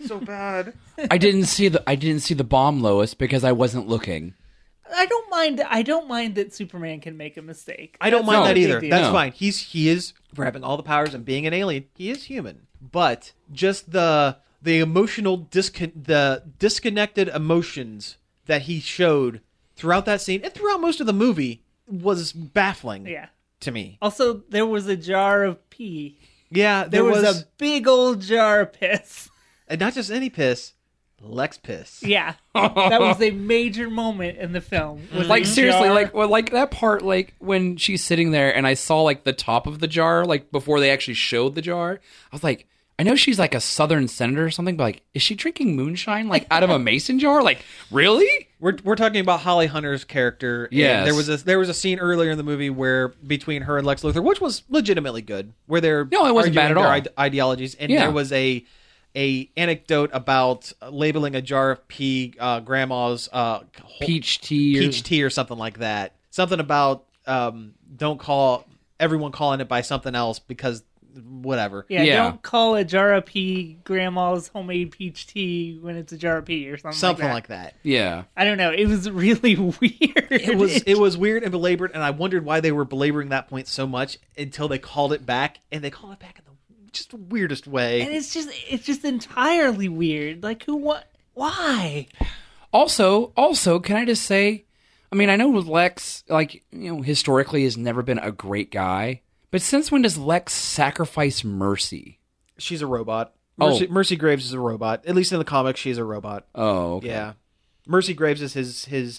So bad. I didn't see the bomb, Lois, because I wasn't looking. I don't mind that Superman can make a mistake. I don't That's mind not that a big either. deal. That's No. fine. He is, for having all the powers and being an alien, he is human. But just the emotional the disconnected emotions that he showed throughout that scene and throughout most of the movie was baffling Yeah. to me. Also, there was a jar of pee. Yeah, There was a big old jar of piss. and not just any piss, Lex piss. Yeah, that was a major moment in the film. Was Like a seriously, jar- like that part, like when she's sitting there and I saw like the top of the jar, like before they actually showed the jar, I was like, I know she's like a Southern senator or something, but like, is she drinking moonshine like out of a mason jar? Like, really? We're talking about Holly Hunter's character. and Yes. there was a scene earlier in the movie where between her and Lex Luthor, which was legitimately good, where they're No, it wasn't bad at arguing all. their ideologies, and Yeah. there was a anecdote about labeling a jar of pee grandma's Peach tea. peach tea or something like that. Something about don't call everyone calling it by something else because whatever. Yeah, Yeah. don't call a jar of pee grandma's homemade peach tea when it's a jar of pee or something. Something like like that. Yeah. I don't know. It was really weird. It was weird and belabored, and I wondered why they were belaboring that point so much until they called it back, and they called it back in the just the weirdest way. and it's just entirely weird. Like why? Also, can I just say, I mean, I know Lex, like, you know, historically has never been a great guy, but since when does Lex sacrifice Mercy? She's a robot. Oh. Mercy Graves is a robot. At least in the comics, she's a robot. Oh, okay. Yeah, Mercy Graves is his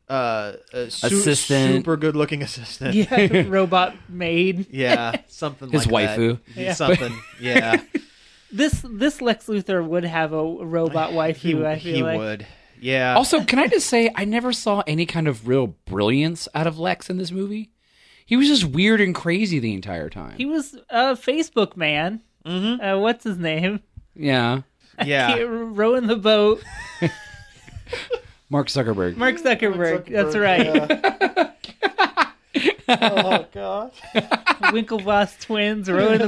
Assistant. super good looking assistant. Yeah, robot maid. Yeah, something His like waifu. that. Yeah. Something. Yeah, This Lex Luthor would have a robot waifu. I feel he like. would. Yeah. Also, can I just say, I never saw any kind of real brilliance out of Lex in this movie. He was just weird and crazy the entire time. He was a Facebook man. Mm-hmm. What's his name? Yeah. yeah. Rowing the boat. Mark Zuckerberg. Mark Zuckerberg. That's right. Oh god. Winklevoss twins rowing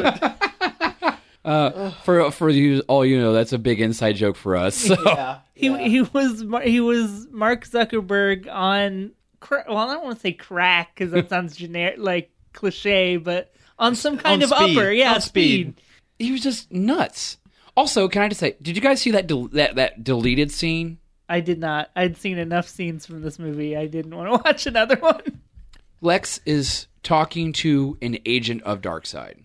the boat. For you, all you know, that's a big inside joke for us. So. Yeah. He was Mark Zuckerberg on. Well, I don't want to say crack because that sounds generic, like cliche, but on some kind On of speed. upper, yeah, On speed. He was just nuts. Also, can I just say, did you guys see that that deleted scene? I did not. I'd seen enough scenes from this movie. I didn't want to watch another one. Lex is talking to an agent of Darkseid.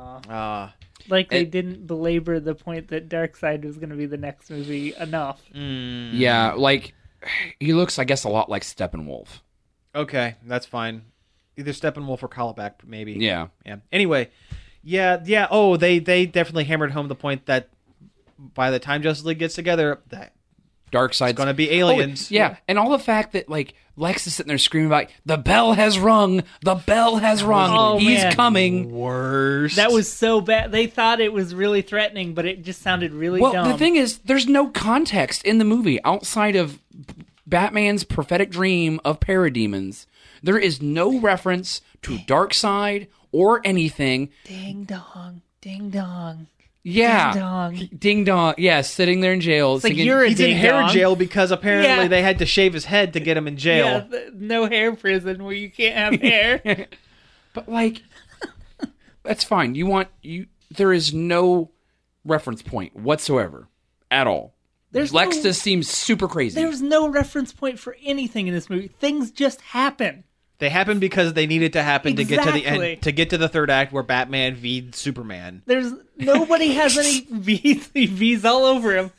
Like they didn't belabor the point that Darkseid was going to be the next movie enough. Yeah, like he looks, I guess, a lot like Steppenwolf. Okay, that's fine. Either Steppenwolf or Callback, maybe. Yeah. Yeah. Anyway, yeah. Oh, they definitely hammered home the point that by the time Justice League gets together, that Darkseid's going to be aliens. Oh, yeah, and all the fact that like Lex is sitting there screaming about the bell has rung, the bell has rung, Oh, he's man. coming. Worst. That was so bad. They thought it was really threatening, but it just sounded really Well, dumb. the thing is, there's no context in the movie outside of Batman's prophetic dream of parademons. There is no reference to Darkseid or anything. Ding dong, ding dong. Yeah, Ding dong. Ding dong. Yeah, sitting there in jail. It's like singing, you're a He's in ding hair dong. jail because apparently Yeah. they had to shave his head to get him in jail. Yeah, no hair prison where you can't have hair. But like, that's fine. There is no reference point whatsoever at all. There's Lex no- just seems super crazy. There's no reference point for anything in this movie. Things just happen. They happened because they needed to happen to get to the Exactly. end, to get to the third act where Batman v'd Superman. There's nobody has any V's all over him.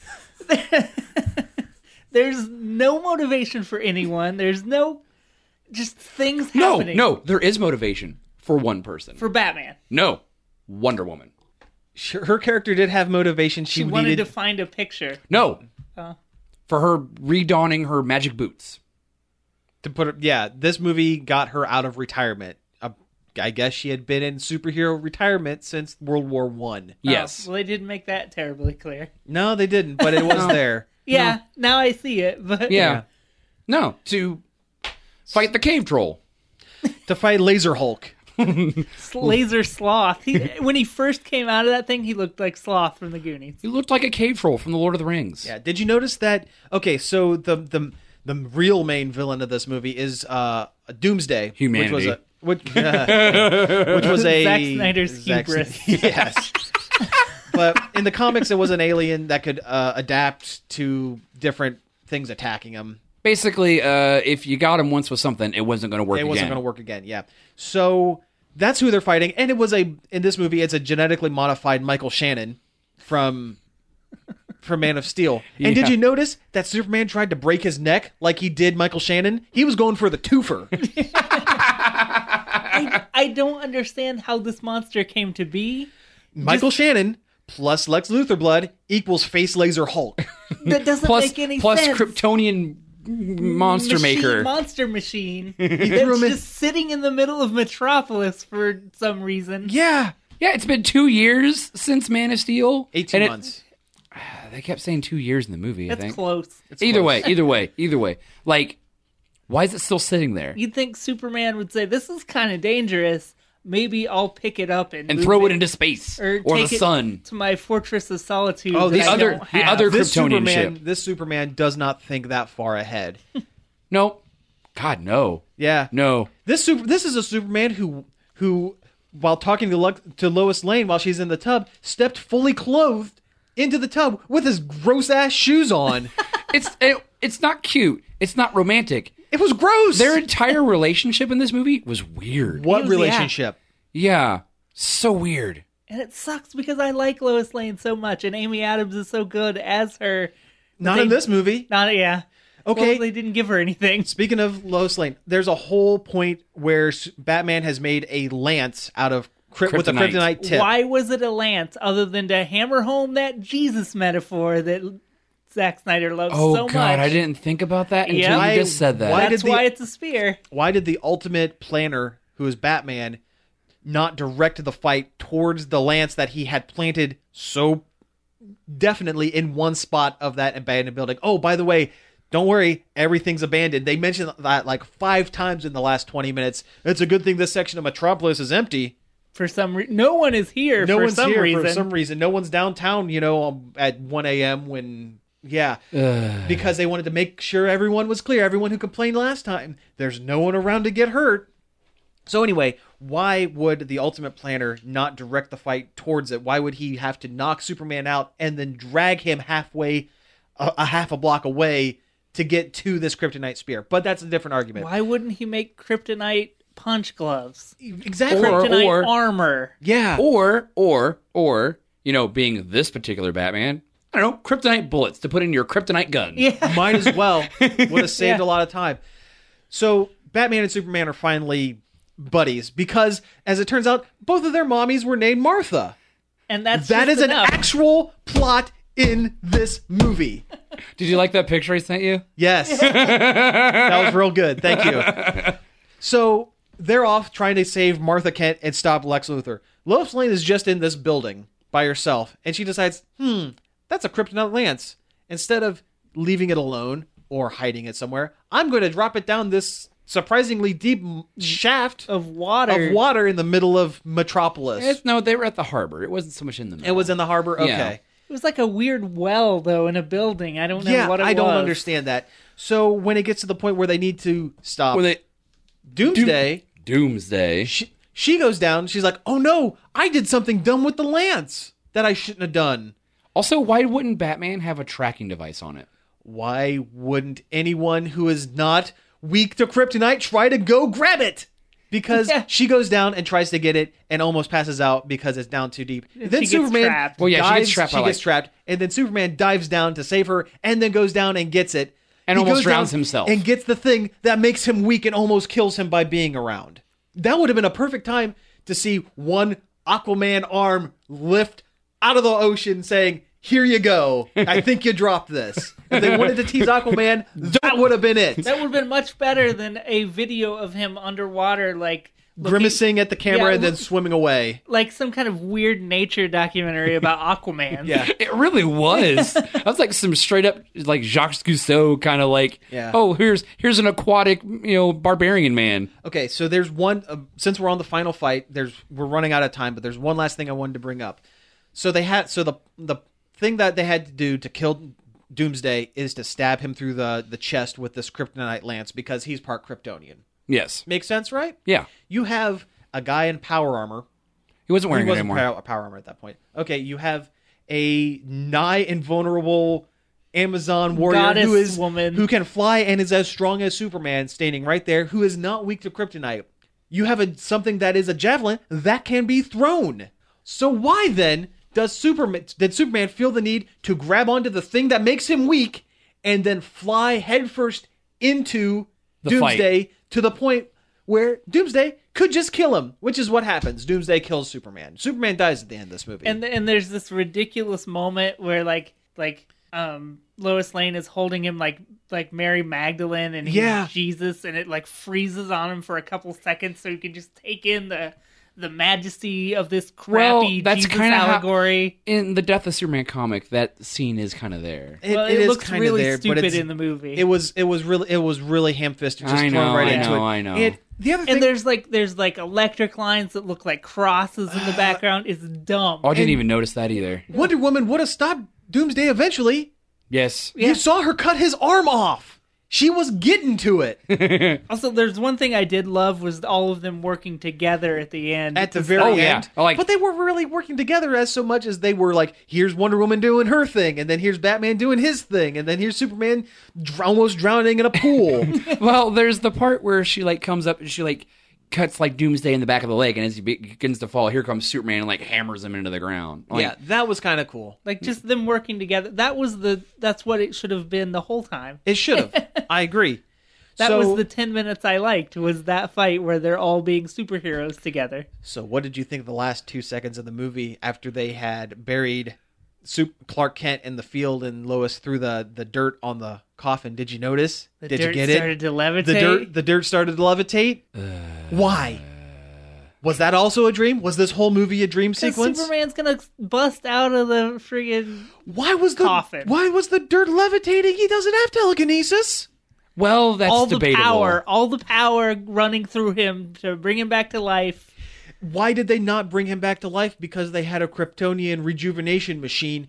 There's no motivation for anyone. There's no just things happening. No, there is motivation for one person. For Batman, No, Wonder Woman. Her character did have motivation. she She wanted needed to find a picture. No, Oh. for her redonning her magic boots. to put it. Yeah, this movie got her out of retirement. I guess she had been in superhero retirement since World War One. Yes. Oh, well, they didn't make that terribly clear. No, they didn't, but it was there. Yeah, now I see it. But Yeah. No, to fight the cave troll. To fight Laser Hulk. Laser Sloth. When he first came out of that thing, he looked like Sloth from the Goonies. He looked like a cave troll from the Lord of the Rings. Yeah. Did you notice that? Okay, so the real main villain of this movie is Doomsday. Humanity. Which was a Zack Snyder's hubris. Yes. But in the comics, it was an alien that could adapt to different things attacking him. Basically, if you got him once with something, it wasn't going to work again. It wasn't going to work again, yeah. So that's who they're fighting. And in this movie, it's a genetically modified Michael Shannon from Man of Steel. And did you notice that Superman tried to break his neck like he did Michael Shannon? He was going for the twofer. I don't understand how this monster came to be. Michael Shannon plus Lex Luthor blood equals Face Laser Hulk. That doesn't make any plus sense. Kryptonian monster maker. Monster machine. That's just sitting in the middle of Metropolis for some reason. Yeah. Yeah, it's been 2 years since Man of Steel. 18 months. They kept saying 2 years in the movie, That's I think. close. Either way. Like, why is it still sitting there? You'd think Superman would say, this is kind of dangerous. Maybe I'll pick it up and throw it into space or the take sun. It to my Fortress of Solitude. Oh, the other Kryptonian ship. This Superman does not think that far ahead. No. God, no. Yeah. No. This is a Superman who while talking to Lois Lane while she's in the tub, stepped fully clothed into the tub with his gross ass shoes on. It's not cute. It's not romantic. It was gross. Their entire relationship in this movie was weird. What relationship? Yeah. So weird. And it sucks because I like Lois Lane so much, and Amy Adams is so good as her. Not in this movie. Yeah. Okay. Well, they didn't give her anything. Speaking of Lois Lane, there's a whole point where Batman has made a lance out of with a kryptonite tip. Why was it a lance other than to hammer home that Jesus metaphor that Zack Snyder loves so much? Oh, God, I didn't think about that until you just said that. That's why it's a spear. Why did the ultimate planner, who is Batman, not direct the fight towards the lance that he had planted so definitely in one spot of that abandoned building? Oh, by the way, don't worry, everything's abandoned. They mentioned that like 5 times in the last 20 minutes. It's a good thing this section of Metropolis is empty. For some reason, no one is here. No for one's some here reason. for some reason. No one's downtown, at 1 a.m. when... Yeah, because they wanted to make sure everyone was clear. Everyone who complained last time, there's no one around to get hurt. So anyway, why would the Ultimate Planner not direct the fight towards it? Why would he have to knock Superman out and then drag him halfway, a half a block away to get to this kryptonite spear? But that's a different argument. Why wouldn't he make kryptonite punch gloves? Exactly. Kryptonite armor. Yeah. Or, being this particular Batman, I don't know, kryptonite bullets to put in your kryptonite gun. Yeah. Might as well. Would have saved a lot of time. So Batman and Superman are finally buddies because, as it turns out, both of their mommies were named Martha. And that is enough. an actual plot in this movie. Did you like that picture I sent you? Yes. That was real good. Thank you. So they're off trying to save Martha Kent and stop Lex Luthor. Lois Lane is just in this building by herself, and she decides, that's a kryptonite lance. Instead of leaving it alone or hiding it somewhere, I'm going to drop it down this surprisingly deep shaft of water in the middle of Metropolis. No, they were at the harbor. It wasn't so much in the middle. It was in the harbor? Okay. Yeah. It was like a weird well, though, in a building. I don't know what it was. I don't understand that. So when it gets to the point where they need to stop Doomsday, she goes down. She's like, oh no, I did something dumb with the lance that I shouldn't have done. Also, why wouldn't Batman have a tracking device on it? Why wouldn't anyone who is not weak to kryptonite try to go grab it? Because she goes down and tries to get it and almost passes out because it's down too deep. Then Superman trapped. Well, yeah, dives, she gets trapped. And then Superman dives down to save her and then goes down and gets it. And He almost goes drowns down himself. And gets the thing that makes him weak and almost kills him by being around. That would have been a perfect time to see one Aquaman arm lift out of the ocean saying, here you go. I think you dropped this. If they wanted to tease Aquaman, that would have been it. That would have been much better than a video of him underwater, like grimacing at the camera Yeah, and then swimming away. like some kind of weird nature documentary about Aquaman. Yeah. It really was. That was like some straight up like Jacques Cousteau kind of like, Yeah. oh, here's an aquatic, barbarian man. Okay, so there's one. Since we're on the final fight, we're running out of time, but there's one last thing I wanted to bring up. So the thing that they had to do to kill Doomsday is to stab him through the chest with this kryptonite lance because he's part Kryptonian. Yes. Makes sense, right? Yeah. You have a guy in power armor. He wasn't wearing He wasn't it anymore. power armor at that point. Okay, you have a nigh invulnerable Amazon warrior Goddess woman. who can fly and is as strong as Superman, standing right there, who is not weak to kryptonite. You have something that is a javelin that can be thrown. So why then did Superman feel the need to grab onto the thing that makes him weak and then fly headfirst into The Doomsday fight. to the point where Doomsday could just kill him, which is what happens. Doomsday kills Superman. Superman dies at the end of this movie. And there's this ridiculous moment where like Lois Lane is holding him like Mary Magdalene and he's Yeah. Jesus, and it like freezes on him for a couple seconds so he can just take in the majesty of this crappy that's Jesus kinda how- allegory. In the Death of Superman comic, that scene is kind of there. It is looks kinda really there, but stupid it's- in the movie. It was really ham-fisted, just I thrown know, right I into know, it. I know. And the other thing, and there's like electric lines that look like crosses in the background. It's dumb. Oh, I didn't even notice that either. Wonder Woman would have stopped Doomsday eventually. Yes. Yeah. You saw her cut his arm off. She was getting to it Also, there's one thing I did love was all of them working together at the end. at the very yeah. end. I like- But they weren't really working together as so much as they were like, here's Wonder Woman doing her thing, and then here's Batman doing his thing, and then here's Superman almost drowning in a pool. Well, there's the part where she like comes up and she like cuts like Doomsday in the back of the leg, and as he begins to fall, here comes Superman and like hammers him into the ground. Like, Yeah, that was kind of cool. Like just them working together. That's what it should have been the whole time. It should have. I agree. That So- was the 10 minutes I liked, was that fight where they're all being superheroes together. So what did you think of the last 2 seconds of the movie after they had buried Clark Kent in the field and Lois threw the dirt on the coffin? Did you notice? The Did dirt you get started to levitate. The dirt started to levitate? Why? Was that also a dream? Was this whole movie a dream 'Cause sequence? Superman's gonna bust out of the friggin' Why was the coffin. Why was the dirt levitating? He doesn't have telekinesis. well, that's all the debatable. all the power running through him to bring him back to life. Why did they not bring him back to life? Because they had a Kryptonian rejuvenation machine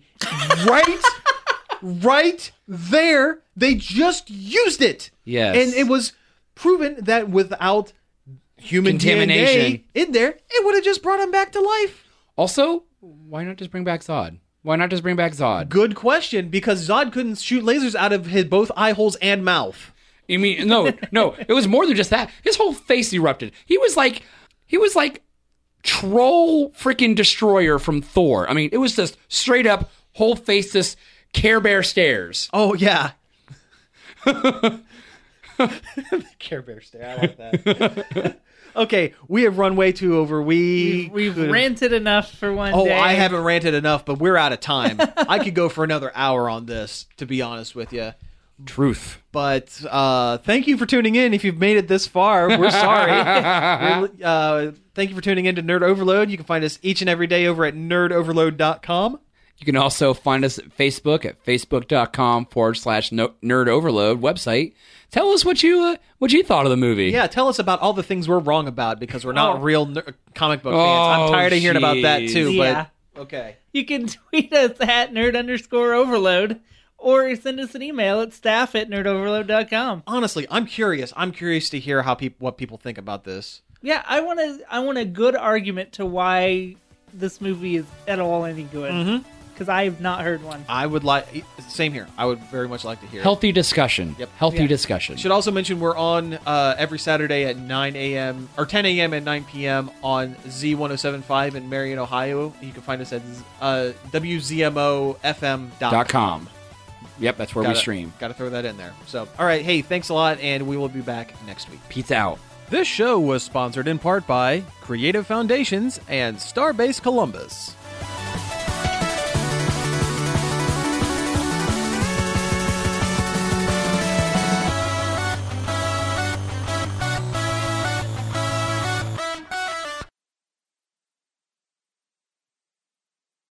right there. They just used it. Yes. And it was proven that without human Contamination. DNA in there, it would have just brought him back to life. Also, why not just bring back Zod? Why not just bring back Zod? Good question, because Zod couldn't shoot lasers out of his both eye holes and mouth. You mean no? It was more than just that. His whole face erupted. He was like Troll freaking Destroyer from Thor. I mean, it was just straight up whole face, this Care Bear stares. Oh, yeah. Care Bear stare. I like that. Okay, we have run way too over. We've could've- ranted enough for one Oh, day. I haven't ranted enough, but we're out of time. I could go for another hour on this, to be honest with you. Truth. But thank you for tuning in. If you've made it this far, we're sorry. Thank you for tuning in to Nerd Overload. You can find us each and every day over at nerdoverload.com. You can also find us at Facebook at facebook.com/Nerd Overload website. Tell us what you thought of the movie. Yeah, tell us about all the things we're wrong about because we're not Oh. real comic book fans. I'm Oh, tired of hearing about that jeez. too. Yeah. But okay. You can tweet us at nerd_overload or send us an email at staff@nerdoverload.com. Honestly, I'm curious. I'm curious to hear what people think about this. Yeah, I want a good argument to why this movie is at all any good. Because I have not heard one. I would like same here. I would very much like to hear. Healthy discussion. Yep. Healthy Yeah. discussion. Should also mention we're on every Saturday at 9 a.m. or 10 a.m. and 9 p.m. on Z1075 in Marion, Ohio. You can find us at WZMOFM.com. .com. Yep, that's where we stream. Got to throw that in there. So, all right. Hey, thanks a lot, and we will be back next week. Pizza out. This show was sponsored in part by Creative Foundations and Starbase Columbus.